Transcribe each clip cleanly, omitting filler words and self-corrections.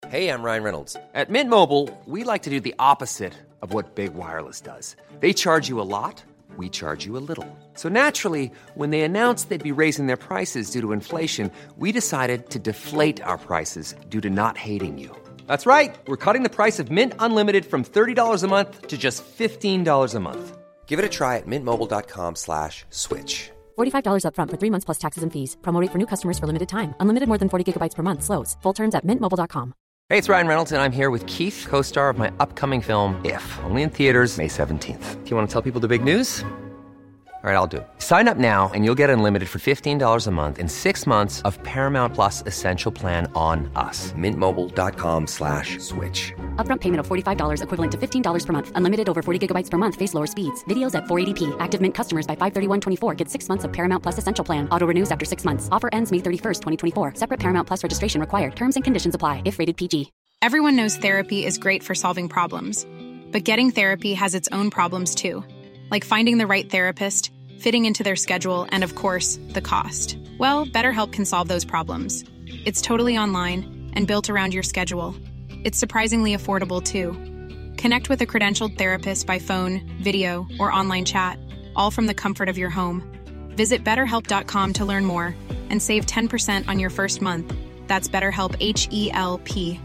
Hey, I'm Ryan Reynolds. At Mint Mobile, we like to do the opposite of what Big Wireless does. They charge you a lot, we charge you a little. So naturally, when they announced they'd be raising their prices due to inflation, we decided to deflate our prices due to not hating you. That's right. We're cutting the price of Mint Unlimited from $30 a month to just $15 a month. Give it a try at mintmobile.com/switch. $45 up front for 3 months plus taxes and fees. Promo rate for new customers for limited time. Unlimited more than 40 gigabytes per month slows. Full terms at mintmobile.com. Hey, it's Ryan Reynolds, and I'm here with Keith, co-star of my upcoming film, If, only in theaters May 17th. Do you want to tell people the big news? All right, I'll do it. Sign up now and you'll get unlimited for $15 a month and 6 months of Paramount Plus Essential Plan on us. mintmobile.com/switch. Upfront payment of $45 equivalent to $15 per month. Unlimited over 40 gigabytes per month. Face lower speeds. Videos at 480p. Active Mint customers by 531.24 get 6 months of Paramount Plus Essential Plan. Auto renews after 6 months. Offer ends May 31st, 2024. Separate Paramount Plus registration required. Terms and conditions apply if rated PG. Everyone knows therapy is great for solving problems. But getting therapy has its own problems too. Like finding the right therapist, fitting into their schedule, and of course, the cost. Well, BetterHelp can solve those problems. It's totally online and built around your schedule. It's surprisingly affordable too. Connect with a credentialed therapist by phone, video, or online chat, all from the comfort of your home. Visit BetterHelp.com to learn more and save 10% on your first month. That's BetterHelp, H-E-L-P.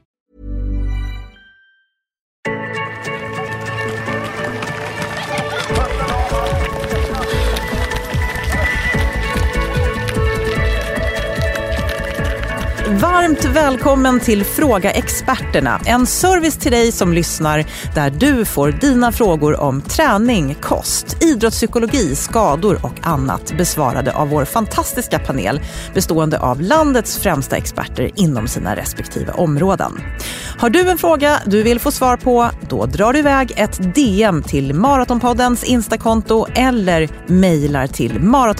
Varmt välkommen till Fråga Experterna, en service till dig som lyssnar där du får dina frågor om träning, kost, idrottspsykologi, skador och annat besvarade av vår fantastiska panel bestående av landets främsta experter inom sina respektive områden. Har du en fråga du vill få svar på, då drar du iväg ett DM till Maratonpoddens Instakonto eller mejlar till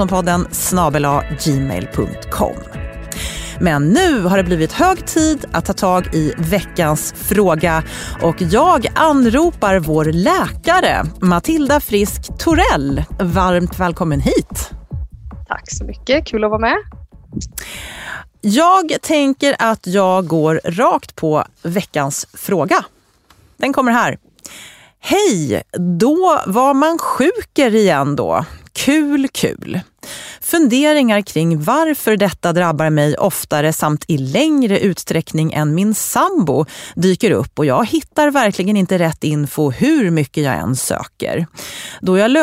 maratonpodden@gmail.com. Men nu har det blivit hög tid att ta tag i veckans fråga och jag anropar vår läkare Matilda Frisk Torell. Varmt välkommen hit. Tack så mycket, kul att vara med. Jag tänker att jag går rakt på veckans fråga. Den kommer här. Hej, då var man sjuker igen då. Kul. Funderingar kring varför detta drabbar mig oftare samt i längre utsträckning än min sambo dyker upp och jag hittar verkligen inte rätt info hur mycket jag än söker. Då jag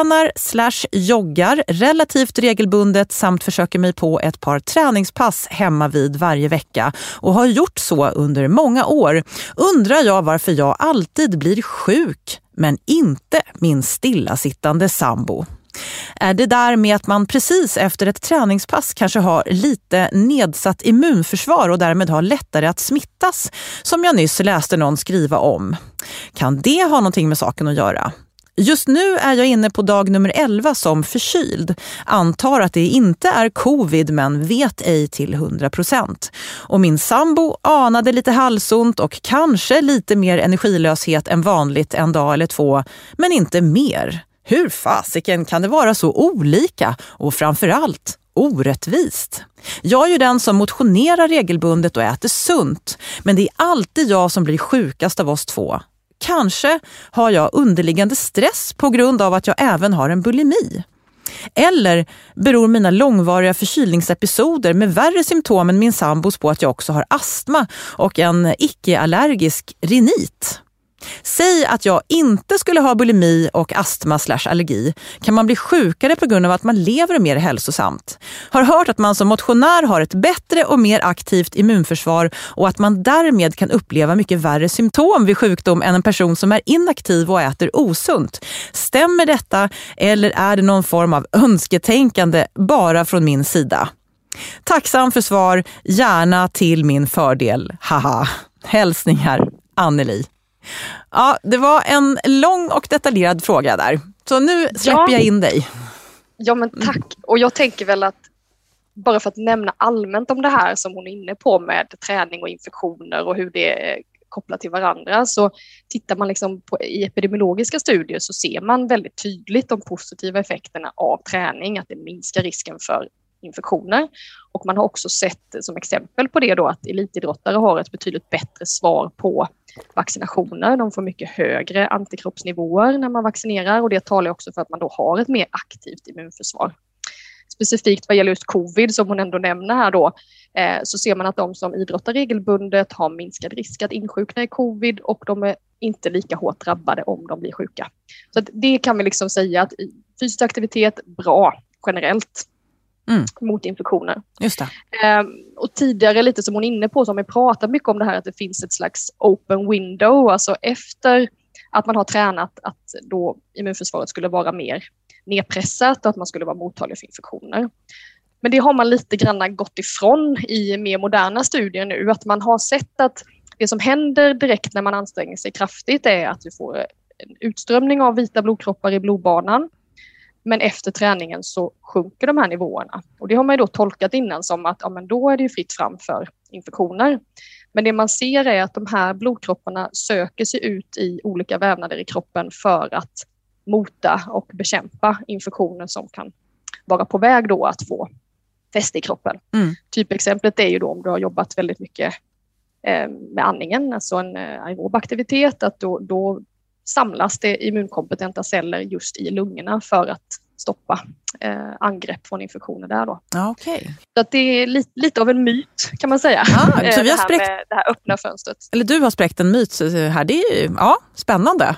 löptränar/joggar relativt regelbundet samt försöker mig på ett par träningspass hemma vid varje vecka och har gjort så under många år, undrar jag varför jag alltid blir sjuk men inte min stillasittande sambo. Är det där med att man precis efter ett träningspass kanske har lite nedsatt immunförsvar och därmed har lättare att smittas, som jag nyss läste någon skriva om? Kan det ha någonting med saken att göra? Just nu är jag inne på dag nummer 11 som förkyld. Antar att det inte är covid men vet ej till 100%. Och min sambo anade lite halsont och kanske lite mer energilöshet än vanligt en dag eller två, men inte mer. Hur fasiken kan det vara så olika och framförallt orättvist? Jag är ju den som motionerar regelbundet och äter sunt, men det är alltid jag som blir sjukast av oss två. Kanske har jag underliggande stress på grund av att jag även har en bulimi. Eller beror mina långvariga förkylningsepisoder med värre symptom än min sambos på att jag också har astma och en icke-allergisk rinit? Säg att jag inte skulle ha bulimi och astma/allergi. Kan man bli sjukare på grund av att man lever mer hälsosamt? Har hört att man som motionär har ett bättre och mer aktivt immunförsvar och att man därmed kan uppleva mycket värre symptom vid sjukdom än en person som är inaktiv och äter osunt. Stämmer detta eller är det någon form av önsketänkande bara från min sida? Tacksam för svar, gärna till min fördel. Haha. Hälsningar, Anneli. Ja, det var en lång och detaljerad fråga där. Så nu släpper jag in dig. Ja, men tack. Och jag tänker väl att bara för att nämna allmänt om det här som hon är inne på med träning och infektioner och hur det är kopplat till varandra, så tittar man liksom i epidemiologiska studier så ser man väldigt tydligt de positiva effekterna av träning, att det minskar risken för infektioner. Och man har också sett som exempel på det då att elitidrottare har ett betydligt bättre svar på vaccinationer. De får mycket högre antikroppsnivåer när man vaccinerar och det talar också för att man då har ett mer aktivt immunförsvar. Specifikt vad gäller just covid som hon ändå nämner här då, så ser man att de som idrottar regelbundet har minskad risk att insjukna i covid och de är inte lika hårt drabbade om de blir sjuka. Så att det kan vi liksom säga att fysisk aktivitet bra generellt mot infektioner. Just det. Och tidigare lite som hon är inne på så har vi pratat mycket om det här att det finns ett slags open window, alltså efter att man har tränat att då immunförsvaret skulle vara mer nedpressat och att man skulle vara mottaglig för infektioner. Men det har man lite grann gått ifrån i mer moderna studier nu, att man har sett att det som händer direkt när man anstränger sig kraftigt är att vi får en utströmning av vita blodkroppar i blodbanan. Men efter träningen så sjunker de här nivåerna. Och det har man ju då tolkat innan som att men då är det ju fritt fram för infektioner. Men det man ser är att de här blodkropparna söker sig ut i olika vävnader i kroppen för att mota och bekämpa infektioner som kan vara på väg då att få fäste i kroppen. Typexemplet är ju då om du har jobbat väldigt mycket med andningen, alltså en aerob aktivitet, att då samlas det immunkompetenta celler just i lungorna för att stoppa angrepp från infektioner där då. Okay. Så att det är lite av en myt kan man säga. Så vi har det här öppna fönstret. Eller du har spräckt en myt här. Det är ju spännande.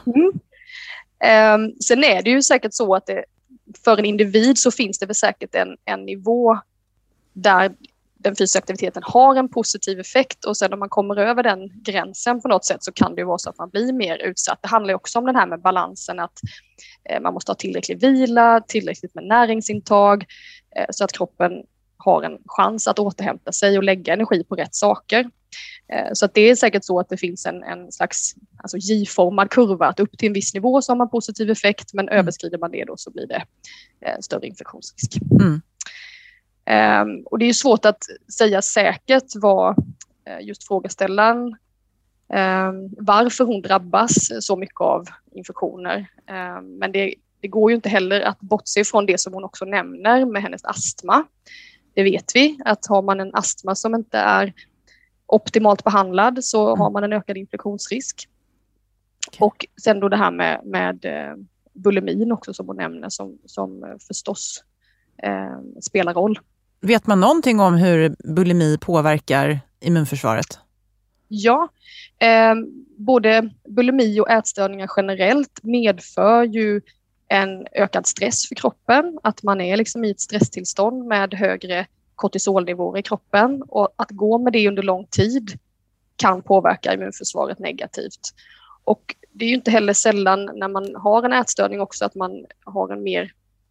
Sen är det ju säkert så att för en individ så finns det väl säkert en nivå där den fysiska aktiviteten har en positiv effekt och sen om man kommer över den gränsen på något sätt så kan det ju vara så att man blir mer utsatt. Det handlar ju också om den här med balansen att man måste ha tillräcklig vila, tillräckligt med näringsintag så att kroppen har en chans att återhämta sig och lägga energi på rätt saker. Så att det är säkert så att det finns en slags J-formad kurva att upp till en viss nivå så har man positiv effekt men överskrider man det då så blir det större infektionsrisk. Och det är ju svårt att säga säkert vad just frågeställaren varför hon drabbas så mycket av infektioner. Men det går ju inte heller att bortse från det som hon också nämner med hennes astma. Det vet vi att har man en astma som inte är optimalt behandlad så har man en ökad infektionsrisk. Och sen då det här med bulimin också som hon nämner som förstås spelar roll. Vet man någonting om hur bulimi påverkar immunförsvaret? Ja, både bulimi och ätstörningar generellt medför ju en ökad stress för kroppen. Att man är liksom i ett stresstillstånd med högre kortisolnivåer i kroppen. Och att gå med det under lång tid kan påverka immunförsvaret negativt. Och det är ju inte heller sällan när man har en ätstörning också att man har en mer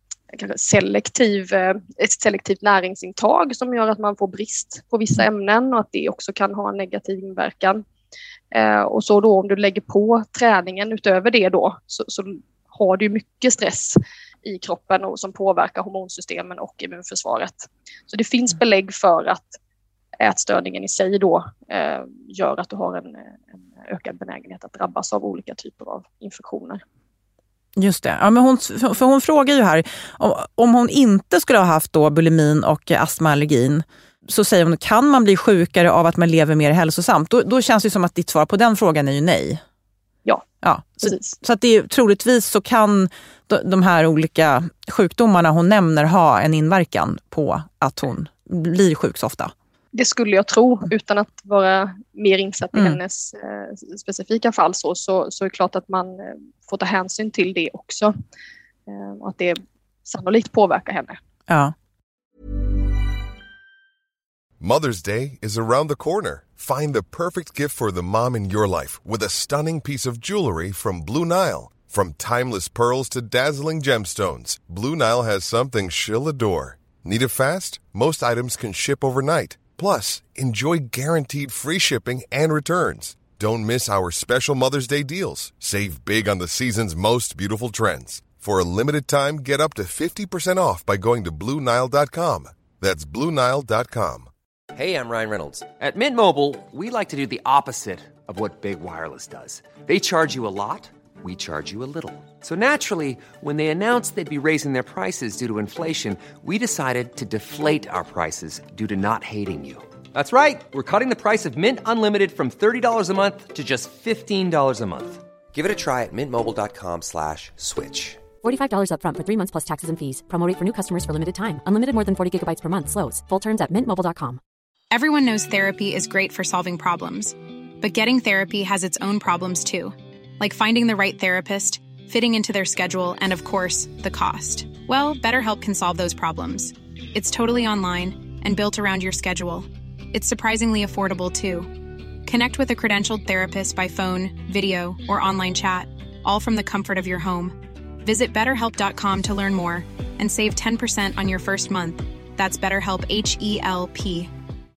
selektivt näringsintag som gör att man får brist på vissa ämnen och att det också kan ha en negativ inverkan. Och så då om du lägger på träningen utöver det då så har du mycket stress i kroppen och som påverkar hormonsystemen och immunförsvaret. Så det finns belägg för att ätstörningen i sig då gör att du har en ökad benägenhet att drabbas av olika typer av infektioner. Just det. Ja, men hon frågar ju här om hon inte skulle ha haft då bulimin och astmaallergin så säger hon kan man bli sjukare av att man lever mer hälsosamt. Då känns det som att ditt svar på den frågan är ju nej. Ja, så att det är, troligtvis så kan de här olika sjukdomarna hon nämner ha en inverkan på att hon blir sjuk så ofta. Det skulle jag tro utan att vara mer insatt i hennes specifika fall så är det klart att man får ta hänsyn till det också. Och att det sannolikt påverkar henne. Ja. Mother's Day is around the corner. Find the perfect gift for the mom in your life with a stunning piece of jewelry from Blue Nile. From timeless pearls to dazzling gemstones, Blue Nile has something she'll adore. Need it fast? Most items can ship overnight. Plus, enjoy guaranteed free shipping and returns. Don't miss our special Mother's Day deals. Save big on the season's most beautiful trends. For a limited time, get up to 50% off by going to BlueNile.com. That's BlueNile.com. Hey, I'm Ryan Reynolds. At Mint Mobile, we like to do the opposite of what Big Wireless does. They charge you a lot. we charge you a little. So naturally, when they announced they'd be raising their prices due to inflation, we decided to deflate our prices due to not hating you. That's right. We're cutting the price of Mint Unlimited from $30 a month to just $15 a month. Give it a try at mintmobile.com/switch. $45 up front for 3 months plus taxes and fees. Promo rate for new customers for limited time. Unlimited more than 40 gigabytes per month slows. Full terms at mintmobile.com. Everyone knows therapy is great for solving problems, but getting therapy has its own problems too, like finding the right therapist, fitting into their schedule, and of course, the cost. Well, BetterHelp can solve those problems. It's totally online and built around your schedule. It's surprisingly affordable too. Connect with a credentialed therapist by phone, video, or online chat, all from the comfort of your home. Visit BetterHelp.com to learn more and save 10% on your first month. That's BetterHelp, H-E-L-P.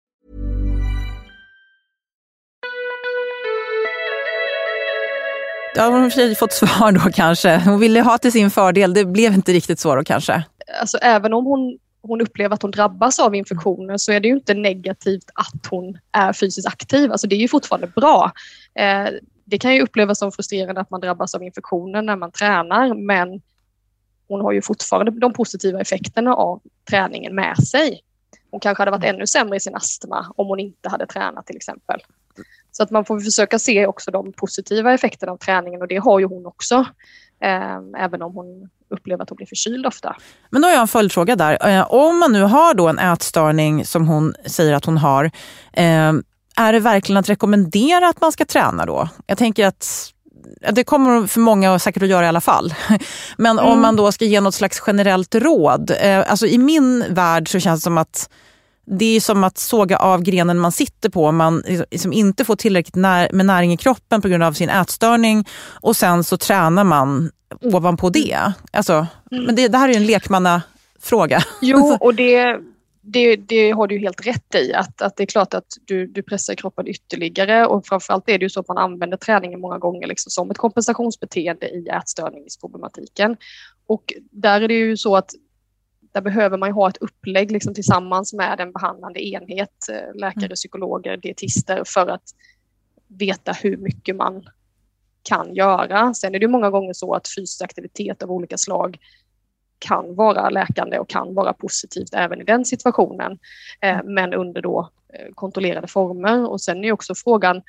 Ja, hon har fått svar då kanske. Hon ville ha till sin fördel. Det blev inte riktigt så då kanske. Alltså även om hon upplever att hon drabbas av infektioner så är det ju inte negativt att hon är fysiskt aktiv. Alltså det är ju fortfarande bra. Det kan ju upplevas som frustrerande att man drabbas av infektioner när man tränar, men hon har ju fortfarande de positiva effekterna av träningen med sig. Hon kanske hade varit ännu sämre i sin astma om hon inte hade tränat till exempel. Så att man får försöka se också de positiva effekterna av träningen, och det har ju hon också. Även om hon upplever att hon blir förkyld ofta. Men då har jag en följdfråga där. Om man nu har då en ätstörning som hon säger att hon har, är det verkligen att rekommendera att man ska träna då? Jag tänker att det kommer för många säkert att göra i alla fall. Men om man då ska ge något slags generellt råd. Alltså i min värld så känns det som att det är som att såga av grenen man sitter på. Man liksom inte får tillräckligt med näring i kroppen på grund av sin ätstörning. Och sen så tränar man ovanpå det. Alltså, men det här är ju en lekmannafråga. Jo, och det har du helt rätt i. Att det är klart att du pressar kroppen ytterligare. Och framförallt är det ju så att man använder träningen många gånger liksom som ett kompensationsbeteende i ätstörningsproblematiken. Och där är det ju så att där behöver man ju ha ett upplägg liksom tillsammans med en behandlande enhet, läkare, psykologer, dietister, för att veta hur mycket man kan göra. Sen är det ju många gånger så att fysisk aktivitet av olika slag kan vara läkande och kan vara positivt även i den situationen, men under då kontrollerade former. Och sen är också frågan,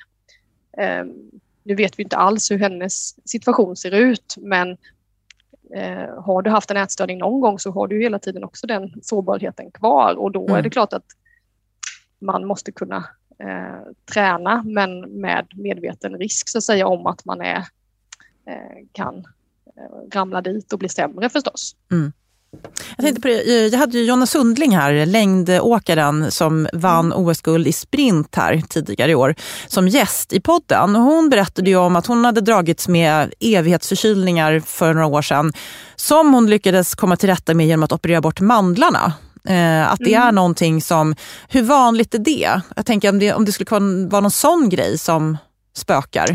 nu vet vi inte alls hur hennes situation ser ut, men har du haft en ätstörning någon gång så har du hela tiden också den sårbarheten kvar, och då är det klart att man måste kunna träna, men med medveten risk så att säga om att man kan ramla dit och bli sämre förstås. Jag tänkte på det, jag hade ju Jonna Sundling här, längdåkaren som vann OS-guld i sprint här tidigare i år, som gäst i podden. Hon berättade ju om att hon hade dragits med evighetsförkylningar för några år sedan som hon lyckades komma till rätta med genom att operera bort mandlarna. Att det är någonting som, hur vanligt är det? Jag tänker om det skulle vara någon sån grej som spökar.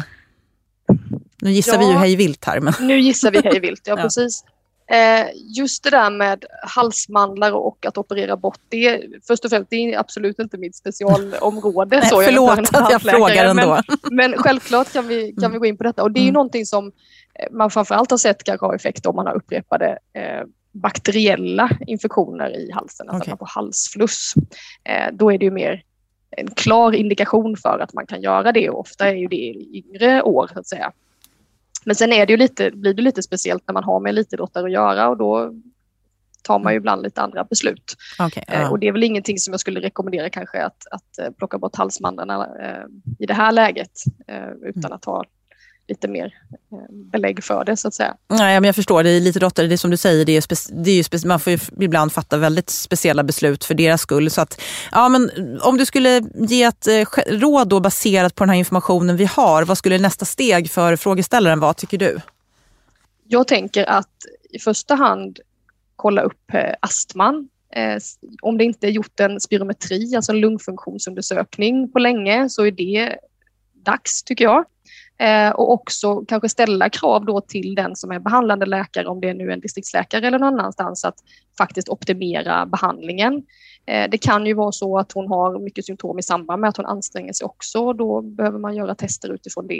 Nu gissar vi ju hej vilt här. Men... Nu gissar vi hej vilt, ja precis. Just det där med halsmandlar och att operera bort det, först och främst, det är absolut inte mitt specialområde. Nej, förlåt att jag frågar ändå. Men självklart kan vi gå in på detta, och det är ju någonting som man framförallt har sett kan ha effekt om man har upprepade bakteriella infektioner i halsen, alltså att man får halsfluss. Då är det ju mer en klar indikation för att man kan göra det, och ofta är ju det i yngre år så att säga. Men sen är det ju blir det lite speciellt när man har med elitidrottare att göra, och då tar man ju ibland lite andra beslut. Och det är väl ingenting som jag skulle rekommendera kanske att plocka bort halsmandlarna i det här läget utan att ha lite mer belägg för det så att säga. Nej, men jag förstår, det är elitidrottare, det är som du säger, man får ju ibland fatta väldigt speciella beslut för deras skull. Så att, ja, men om du skulle ge ett råd då baserat på den här informationen vi har, vad skulle nästa steg för frågeställaren vara, tycker du? Jag tänker att i första hand kolla upp astman. Om det inte är gjort en spirometri, alltså en lungfunktionsundersökning på länge, så är det dags tycker jag. Och också kanske ställa krav då till den som är behandlande läkare, om det är nu en distriktsläkare eller någon annanstans, att faktiskt optimera behandlingen. Det kan ju vara så att hon har mycket symptom i samband med att hon anstränger sig också, och då behöver man göra tester utifrån det.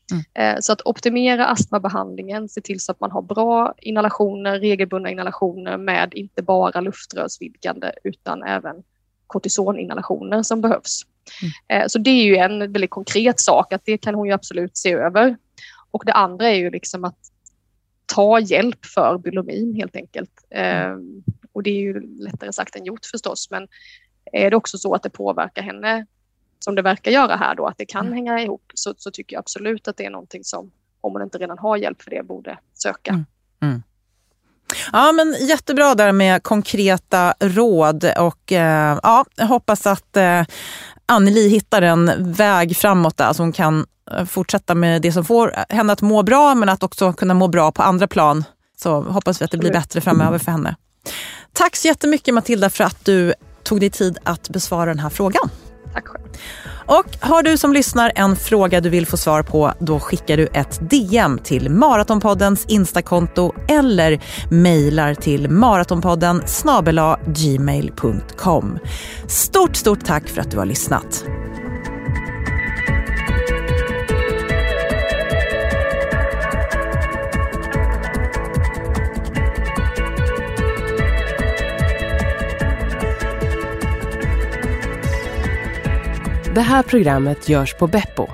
Så att optimera astmabehandlingen, se till så att man har bra inhalationer, regelbundna inhalationer med inte bara luftrörsvidgande utan även kortisoninhalationer som behövs. Så det är ju en väldigt konkret sak, att det kan hon ju absolut se över. Och det andra är ju liksom att ta hjälp för bulimin helt enkelt. Och det är ju lättare sagt än gjort förstås, men är det också så att det påverkar henne som det verkar göra här då, att det kan hänga ihop, så tycker jag absolut att det är någonting som, om man inte redan har hjälp för det, borde söka. Ja, men jättebra där med konkreta råd, och jag hoppas att Anneli hittar en väg framåt där, så hon kan fortsätta med det som får henne att må bra, men att också kunna må bra på andra plan. Så hoppas vi att det blir bättre framöver för henne. Tack så jättemycket, Matilda, för att du tog dig tid att besvara den här frågan. Tack själv. Och har du som lyssnar en fråga du vill få svar på, då skickar du ett DM till Maratonpoddens Instakonto eller mejlar till maratonpodden@gmail.com. Stort tack för att du har lyssnat. Det här programmet görs på Beppo.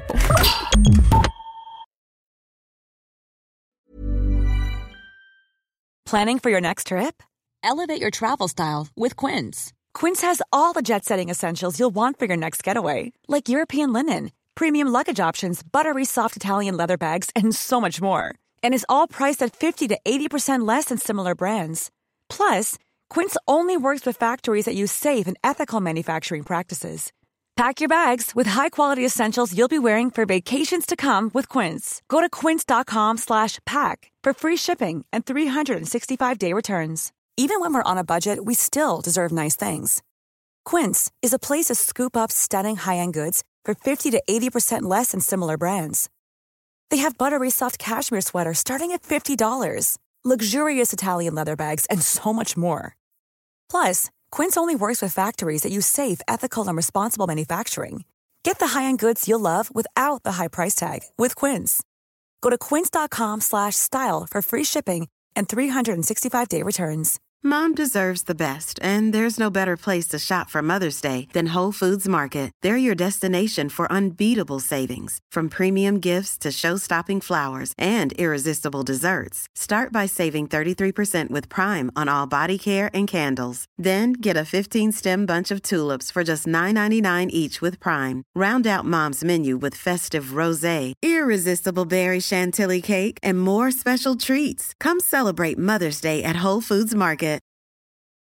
Planning for your next trip? Elevate your travel style with Quince. Quince has all the jet-setting essentials you'll want for your next getaway, like European linen, premium luggage options, buttery soft Italian leather bags, and so much more. And is all priced at 50 to 80% less than similar brands. Plus, Quince only works with factories that use safe and ethical manufacturing practices. Pack your bags with high-quality essentials you'll be wearing for vacations to come with Quince. Go to quince.com/pack for free shipping and 365-day returns. Even when we're on a budget, we still deserve nice things. Quince is a place to scoop up stunning high-end goods for 50 to 80% less than similar brands. They have buttery soft cashmere sweaters starting at $50, luxurious Italian leather bags, and so much more. Plus, Quince only works with factories that use safe, ethical, and responsible manufacturing. Get the high-end goods you'll love without the high price tag with Quince. Go to quince.com/style for free shipping and 365-day returns. Mom deserves the best, and there's no better place to shop for Mother's Day than Whole Foods Market. They're your destination for unbeatable savings, from premium gifts to show-stopping flowers and irresistible desserts. Start by saving 33% with Prime on all body care and candles. Then get a 15-stem bunch of tulips for just $9.99 each with Prime. Round out Mom's menu with festive rosé, irresistible berry chantilly cake, and more special treats. Come celebrate Mother's Day at Whole Foods Market.